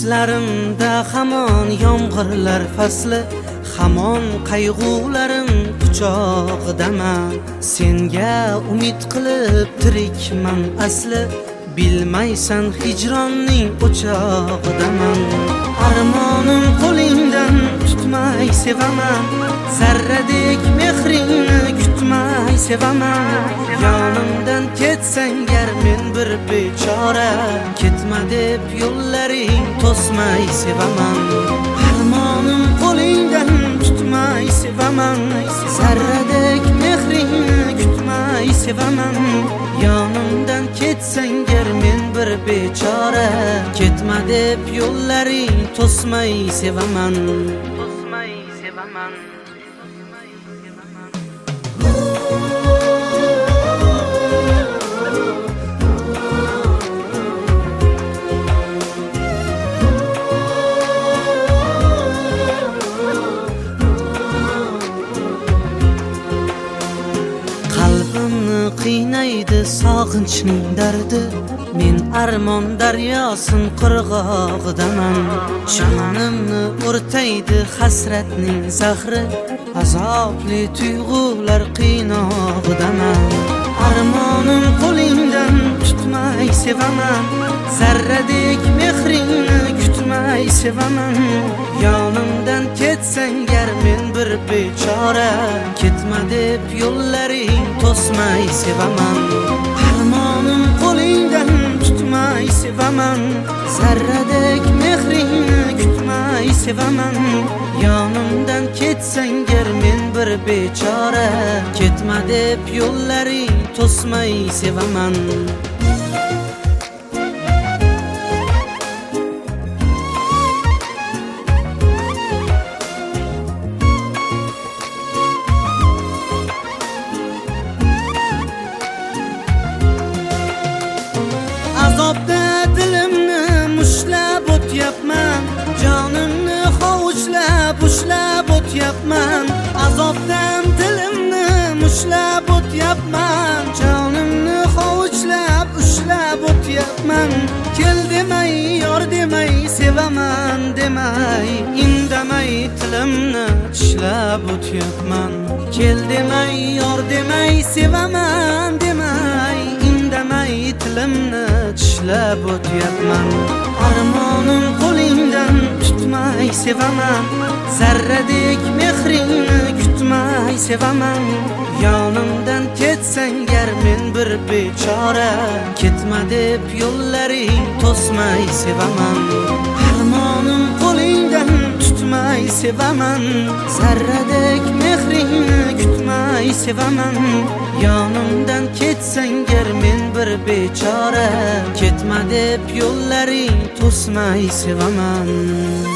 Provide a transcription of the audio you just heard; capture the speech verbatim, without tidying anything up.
Ko'zlarimda hamon yomg'irlar fasli, hamon qayg'ularim quchog'idaman. Senga umid qilib tirikman asli, bilmaysan hijronning o'chog'idaman. Armonim qo'lingdan tutmay sevaman, zarradek mehringni kutmay sevaman. Yonimdan ketsang gar men bir bechora, ketma deb yo'llaring to'smay sevaman. Armonim qo'lingdan tutmay sevaman, zarradek mehringni kutmay sevaman. Yonimdan ketsang gar men bir bechora, ketma deb yo'llaring to'smay sevaman. To'smay sevaman. Qalbimni qiynaydi sog'inchning dardi, men armon daryosin qirg'og'idaman. Jonimni o'rtaydi hasratning zahri, azobli tuyg'ular qiynog'idaman. Armonim qo'lingdan tutmay sevaman, zarradek mehringni kutmay sevaman. Yonimdan ketsang gar men bir bechora, ketma deb yo'llaring to'smay sevaman. Armonim qo'lingdan tutmay sevaman, zarradek mehringni kutmay sevaman. Yonimdan ketsang gar men bir bechora, ketma deb yo'llaring to'smay sevaman. Azobda dilimni mushlab o'tyapman, jonimni hovuchlab ushlab o'tyapman. Azobdan dilimni mushlab o'tyapman, jonimni hovuchlab ushlab o'tyapman. Kel demay, yor demay, sevaman demay, indamay tilimni tishlab o'tyapman. Kel demay, yor demay, sevaman demay, indamay tilimni tishlab o'tyapman. Armonim qo'lingdan tutmay sevaman, zarradek mehringni kutmay sevaman. Yonimdan ketsang gar men bir bechora, ketma deb yo'llaring to'smay sevaman. Armonim qo'lingdan tutmay sevaman, zarradek mehringni kutmay sevaman. Yonimdan ketsang gar men bir bechora, ketma deb yo'llaring to'smay sevaman.